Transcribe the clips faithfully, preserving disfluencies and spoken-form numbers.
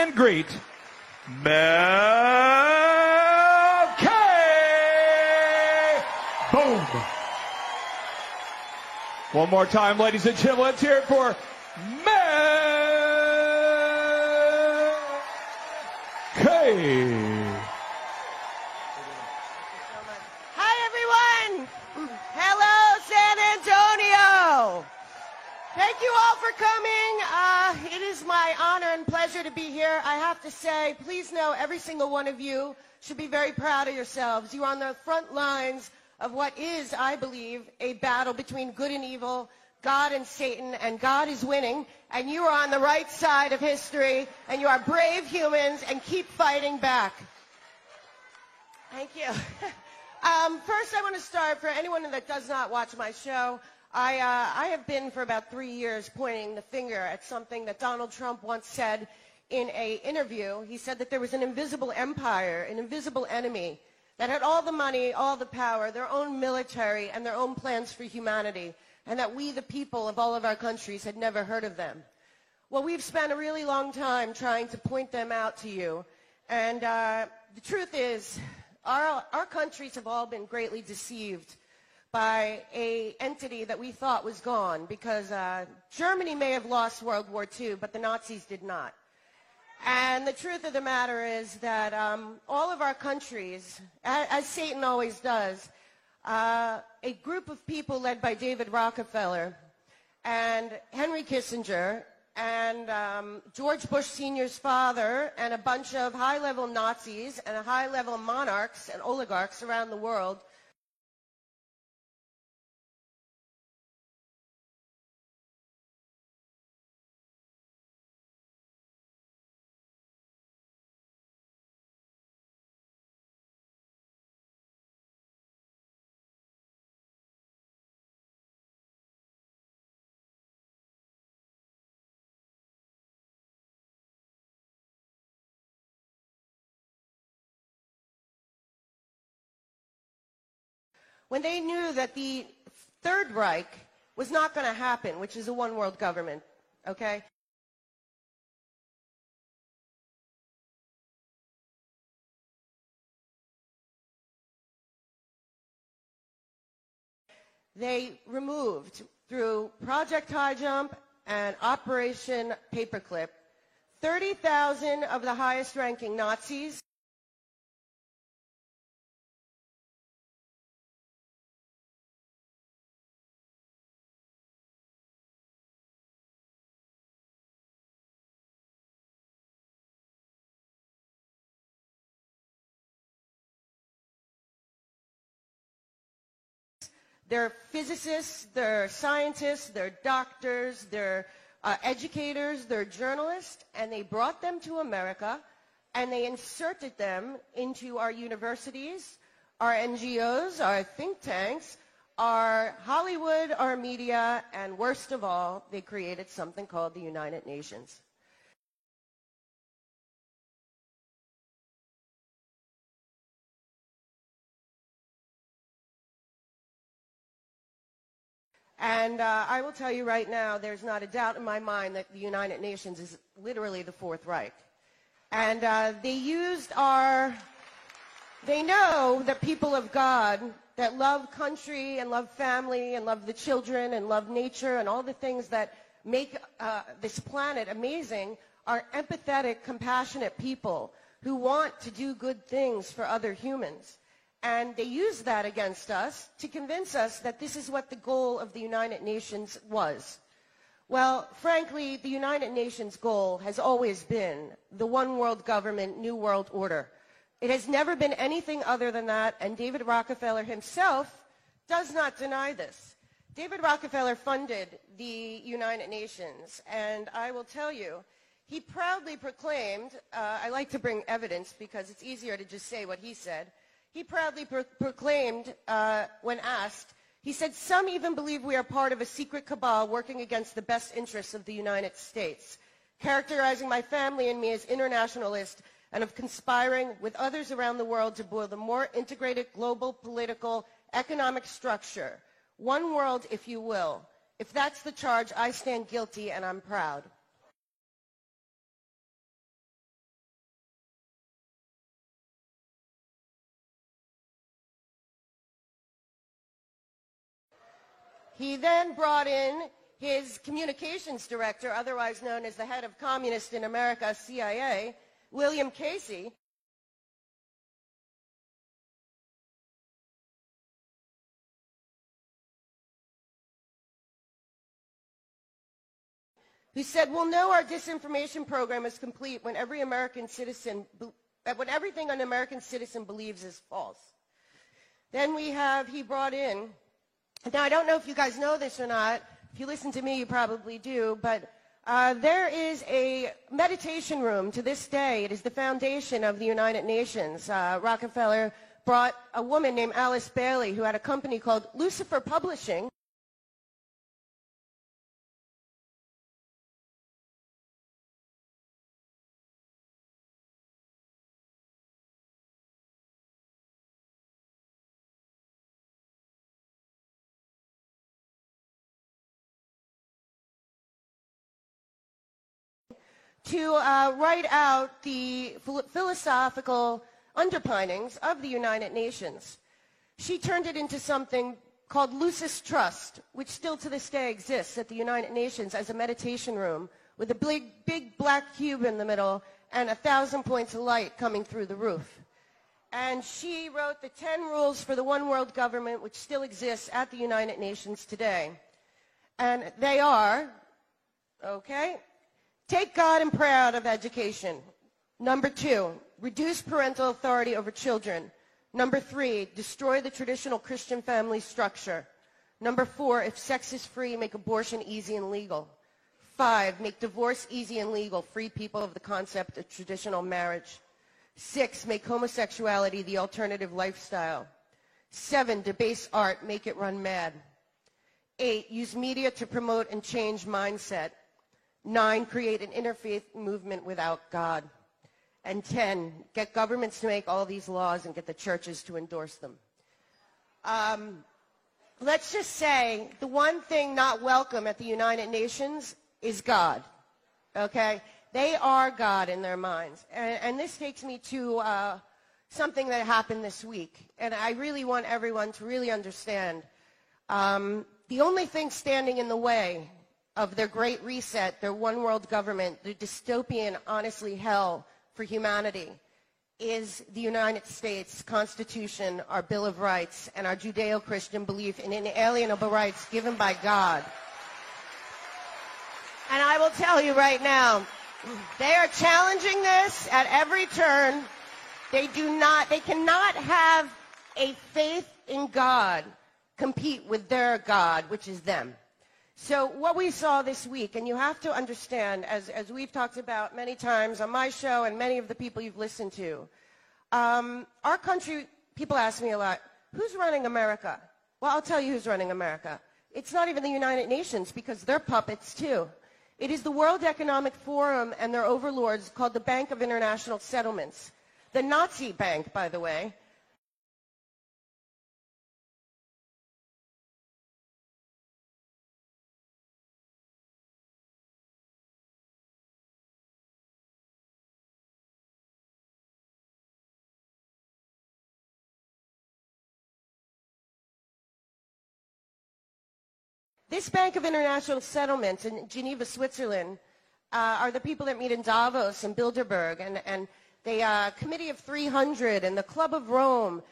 and greet Mel K. Boom. One more time, ladies and gentlemen, let's hear it for Mel K. Hello, San Antonio. Thank you all for coming. Uh, it is my honor and pleasure to be here. I have to say, please know every single one of you should be very proud of yourselves. You're on the front lines of what is, I believe, a battle between good and evil, God and Satan, and God is winning, and you are on the right side of history, and you are brave humans, and keep fighting back. Thank you. Um, first, I want to start, for anyone that does not watch my show, I, uh, I have been for about three years pointing the finger at something that Donald Trump once said in an interview. He said that there was an invisible empire, an invisible enemy, that had all the money, all the power, their own military, and their own plans for humanity, and that we, the people of all of our countries, had never heard of them. Well, we've spent a really long time trying to point them out to you, and uh, the truth is, Our, our countries have all been greatly deceived by an entity that we thought was gone, because uh, Germany may have lost World War Two, but the Nazis did not. And the truth of the matter is that um, all of our countries, as, as Satan always does, uh, a group of people led by David Rockefeller and Henry Kissinger and um, George Bush Senior's father and a bunch of high-level Nazis and high-level monarchs and oligarchs around the world when they knew that the Third Reich was not going to happen, which is a one-world government, okay? They removed, through Project High Jump and Operation Paperclip, thirty thousand of the highest-ranking Nazis. They're physicists, they're scientists, they're doctors, they're uh, educators, they're journalists, and they brought them to America, and they inserted them into our universities, our N G Os, our think tanks, our Hollywood, our media, and worst of all, they created something called the United Nations. And uh, I will tell you right now, there's not a doubt in my mind that the United Nations is literally the Fourth Reich. And uh, they used our, they know that people of God that love country and love family and love the children and love nature and all the things that make uh, this planet amazing are empathetic, compassionate people who want to do good things for other humans. And they used that against us to convince us that this is what the goal of the United Nations was. Well, frankly, the United Nations goal has always been the one world government, new world order. It has never been anything other than that, and David Rockefeller himself does not deny this. David Rockefeller funded the United Nations, and I will tell you, he proudly proclaimed, uh, I like to bring evidence because it's easier to just say what he said. He proudly pro proclaimed, uh, when asked, he said, "Some even believe we are part of a secret cabal working against the best interests of the United States, characterizing my family and me as internationalist and of conspiring with others around the world to build a more integrated global political economic structure. One world, if you will. If that's the charge, I stand guilty and I'm proud." He then brought in his communications director, otherwise known as the head of Communist in America, C I A, William Casey, who said, "We'll know our disinformation program is complete when every American citizen, when everything an American citizen believes is false." Then we have, he brought in, now I don't know if you guys know this or not. If you listen to me, you probably do, but uh, there is a meditation room to this day. It is the foundation of the United Nations. Uh, Rockefeller brought a woman named Alice Bailey who had a company called Lucifer Publishing. to uh, write out the philosophical underpinnings of the United Nations. She turned it into something called Lucis Trust, which still to this day exists at the United Nations as a meditation room with a big, big black cube in the middle and a thousand points of light coming through the roof. And she wrote the ten rules for the one world government, which still exists at the United Nations today. And they are, okay, take God and prayer out of education. Number two, reduce parental authority over children. Number three, destroy the traditional Christian family structure. Number four, if sex is free, make abortion easy and legal. Five, make divorce easy and legal, free people of the concept of traditional marriage. Six, make homosexuality the alternative lifestyle. Seven, debase art, make it run mad. Eight, use media to promote and change mindset. Nine, create an interfaith movement without God. And ten, get governments to make all these laws and get the churches to endorse them. Um, let's just say the one thing not welcome at the United Nations is God, okay? They are God in their minds. And, and this takes me to uh, something that happened this week. And I really want everyone to really understand. Um, the only thing standing in the way of their great reset, their one world government, their dystopian, honestly, hell for humanity, is the United States Constitution, our Bill of Rights, and our Judeo-Christian belief in inalienable rights given by God. And I will tell you right now, they are challenging this at every turn. They do not, they cannot have a faith in God compete with their God, which is them. So what we saw this week, and you have to understand, as, as we've talked about many times on my show and many of the people you've listened to, um, our country, people ask me a lot, who's running America? Well, I'll tell you who's running America. It's not even the United Nations, because they're puppets too. It is the World Economic Forum and their overlords called the Bank of International Settlements. The Nazi bank, by the way. This Bank of International Settlements in Geneva, Switzerland, uh, are the people that meet in Davos and Bilderberg, and, and the uh, Committee of three hundred and the Club of Rome.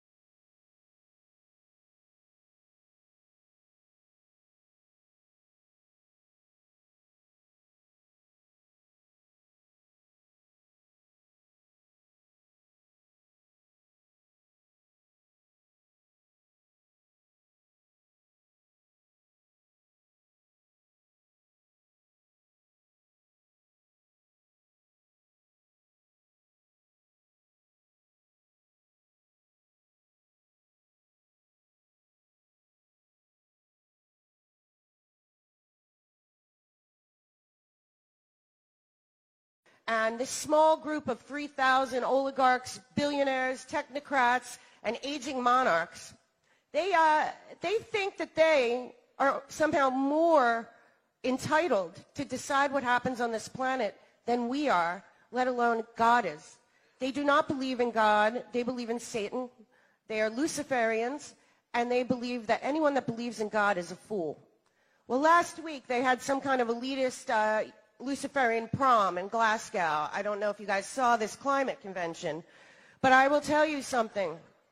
And this small group of three thousand oligarchs, billionaires, technocrats, and aging monarchs, they, uh, they think that they are somehow more entitled to decide what happens on this planet than we are, let alone God is. They do not believe in God. They believe in Satan. They are Luciferians. and they believe that anyone that believes in God is a fool. Well, last week they had some kind of elitist uh, Luciferian prom in Glasgow. I don't know if you guys saw this climate convention, but I will tell you something.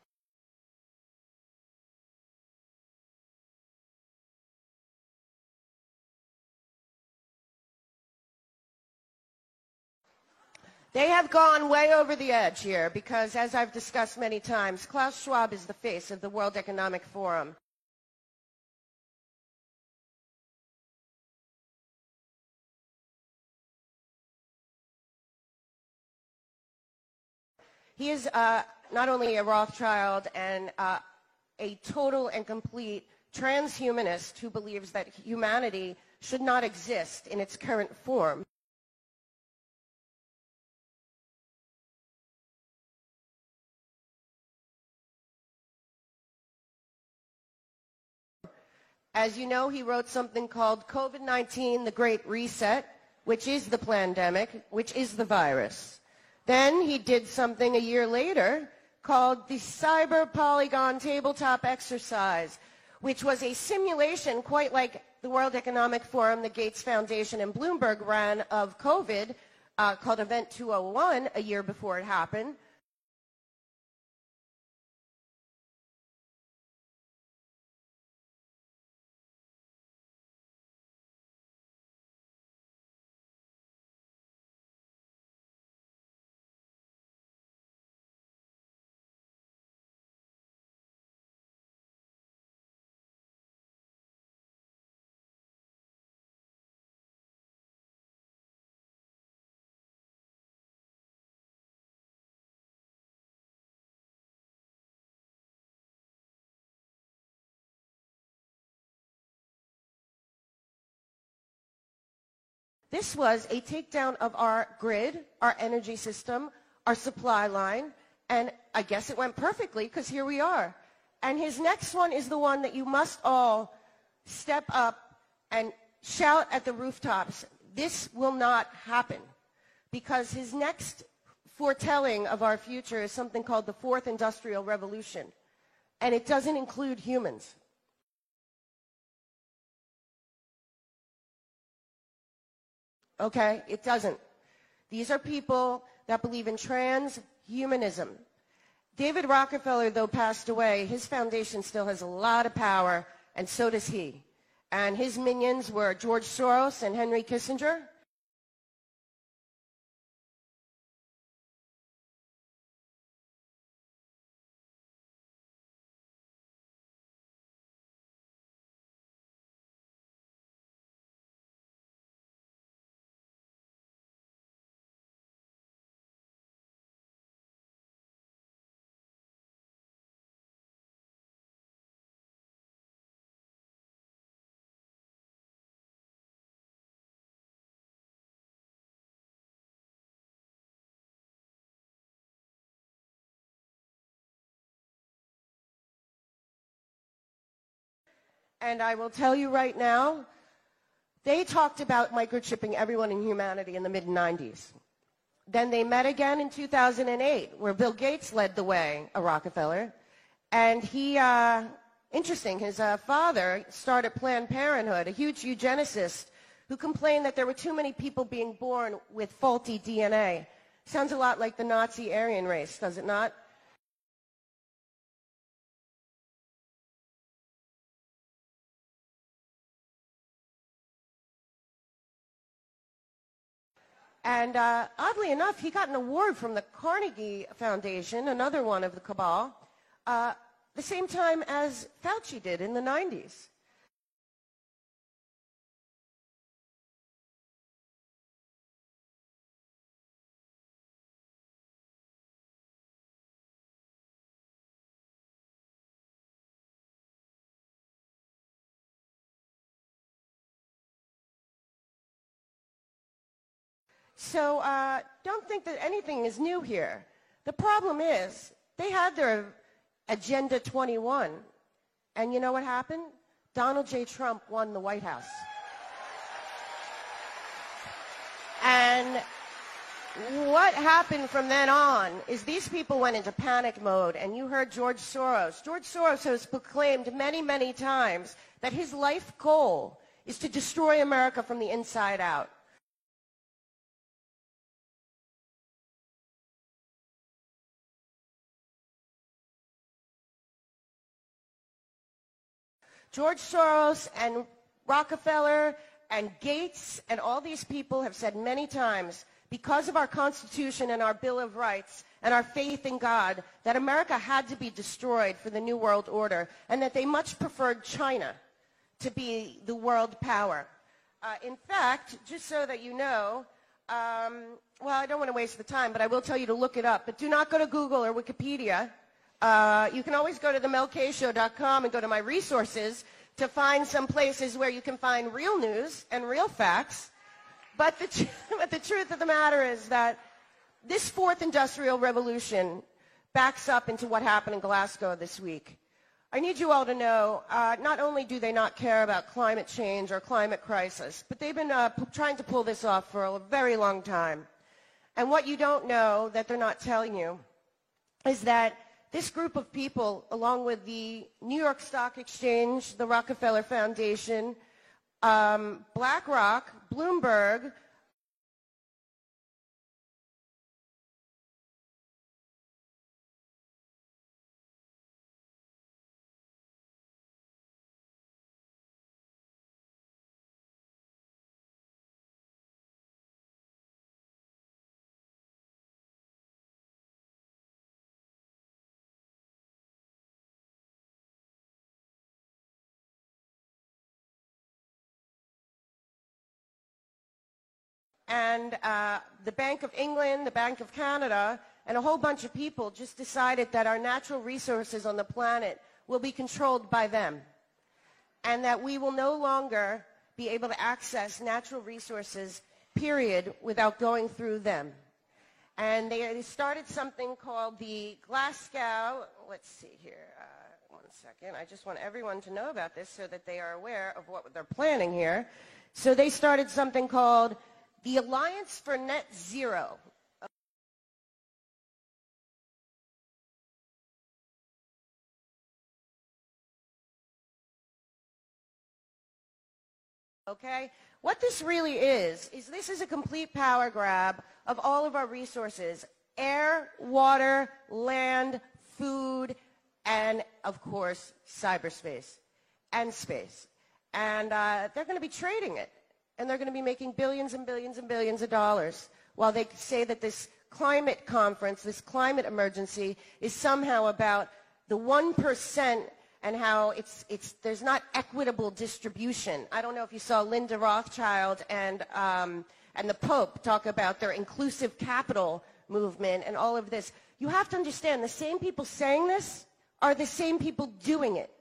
They have gone way over the edge here because, as I've discussed many times, Klaus Schwab is the face of the World Economic Forum. He is uh, not only a Rothschild and uh, a total and complete transhumanist who believes that humanity should not exist in its current form. As you know, he wrote something called COVID nineteen, the Great Reset, which is the pandemic, which is the virus. Then he did something a year later called the Cyber Polygon Tabletop Exercise, which was a simulation quite like the World Economic Forum, the Gates Foundation, and Bloomberg ran of COVID, uh, called Event two oh one a year before it happened. This was a takedown of our grid, our energy system, our supply line, and I guess it went perfectly because here we are. And his next one is the one that you must all step up and shout at the rooftops. This will not happen because his next foretelling of our future is something called the Fourth Industrial Revolution, and it doesn't include humans. Okay? It doesn't. These are people that believe in transhumanism. David Rockefeller, though passed away, his foundation still has a lot of power, and so does he. And his minions were George Soros and Henry Kissinger. And I will tell you right now, they talked about microchipping everyone in humanity in the mid nineties. Then they met again in two thousand eight, where Bill Gates led the way, a Rockefeller. And he, uh, interesting, his uh, father started Planned Parenthood, a huge eugenicist who complained that there were too many people being born with faulty D N A. Sounds a lot like the Nazi Aryan race, does it not? And uh, oddly enough, he got an award from the Carnegie Foundation, another one of the cabal, uh, the same time as Fauci did in the nineties. So uh, don't think that anything is new here. The problem is they had their Agenda twenty-one, and you know what happened? Donald J. Trump won the White House. And what happened from then on is these people went into panic mode, and you heard George Soros. George Soros has proclaimed many, many times that his life goal is to destroy America from the inside out. George Soros and Rockefeller and Gates and all these people have said many times, because of our Constitution and our Bill of Rights and our faith in God, that America had to be destroyed for the New World Order, and that they much preferred China to be the world power. Uh, in fact, just so that you know, um, well, I don't want to waste the time, but I will tell you to look it up. But do not go to Google or Wikipedia. Uh, you can always go to the mel k show dot com and go to my resources to find some places where you can find real news and real facts. But the, tr- but the truth of the matter is that this fourth industrial revolution backs up into what happened in Glasgow this week. I need you all to know, uh, not only do they not care about climate change or climate crisis, but they've been uh, p- trying to pull this off for a very long time. And what you don't know that they're not telling you is that this group of people, along with the New York Stock Exchange, the Rockefeller Foundation, um, BlackRock, Bloomberg, and uh, the Bank of England, the Bank of Canada, and a whole bunch of people just decided that our natural resources on the planet will be controlled by them, and that we will no longer be able to access natural resources, period, without going through them. And they started something called the Glasgow, let's see here, uh, one second. I just want everyone to know about this so that they are aware of what they're planning here. So they started something called the Alliance for Net Zero. Okay? What this really is, is this is a complete power grab of all of our resources: air, water, land, food, and, of course, cyberspace and space. And uh, they're going to be trading it. And they're going to be making billions and billions and billions of dollars while they say that this climate conference, this climate emergency, is somehow about the one percent and how it's, it's, there's not equitable distribution. I don't know if you saw Linda Rothschild and, um, and the Pope talk about their inclusive capital movement and all of this. You have to understand, the same people saying this are the same people doing it.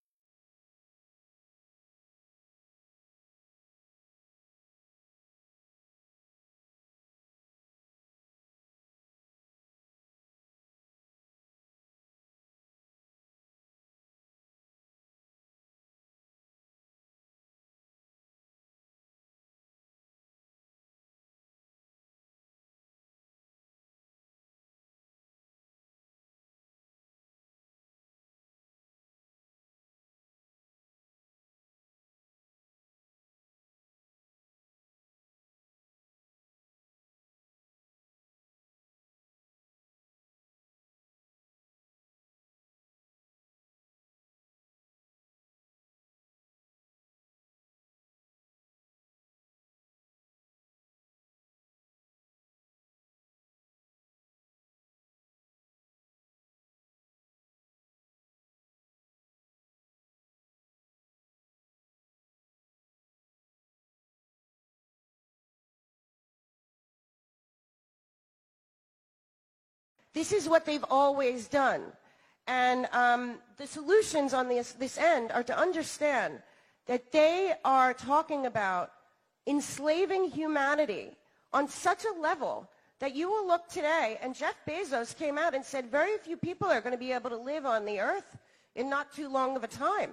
This is what they've always done. And um, the solutions on this, this end are to understand that they are talking about enslaving humanity on such a level that you will look today, and Jeff Bezos came out and said very few people are going to be able to live on the earth in not too long of a time.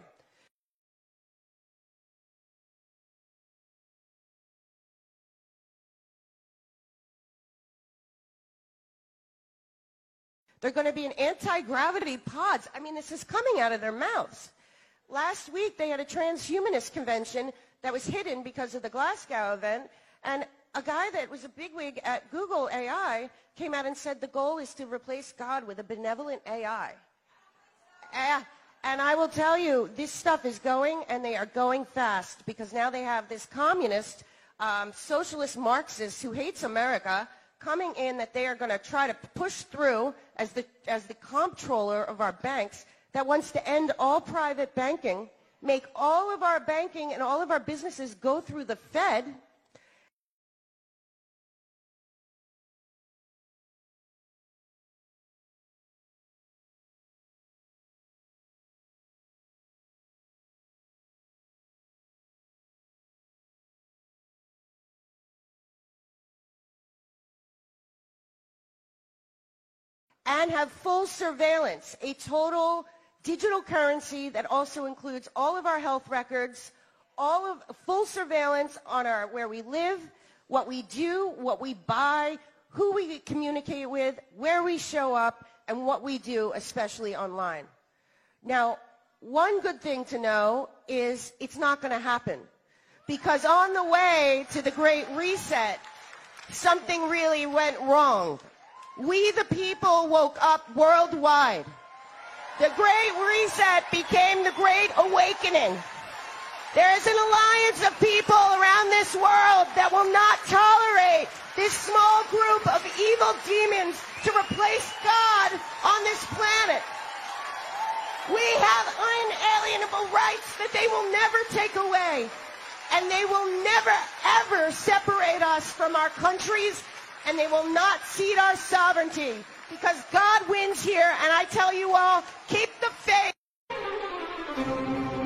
They're going to be in anti-gravity pods. I mean, this is coming out of their mouths. Last week, they had a transhumanist convention that was hidden because of the Glasgow event, and a guy that was a bigwig at Google A I came out and said the goal is to replace God with a benevolent A I. Uh, and I will tell you, this stuff is going, and they are going fast, because now they have this communist, um, socialist Marxist who hates America coming in that they are going to try to push through as the, as the comptroller of our banks that wants to end all private banking, make all of our banking and all of our businesses go through the Fed. And have full surveillance, a total digital currency that also includes all of our health records, all of full surveillance on our where we live, what we do, what we buy, who we communicate with, where we show up, and what we do, especially online. Now, one good thing to know is it's not going to happen, because on the way to the Great Reset, something really went wrong. We, the people, woke up worldwide. The Great Reset became the Great Awakening. There is an alliance of people around this world that will not tolerate this small group of evil demons to replace God on this planet. We have unalienable rights that they will never take away. And they will never, ever separate us from our countries, and they will not cede our sovereignty, because God wins here, and I tell you all, keep the faith.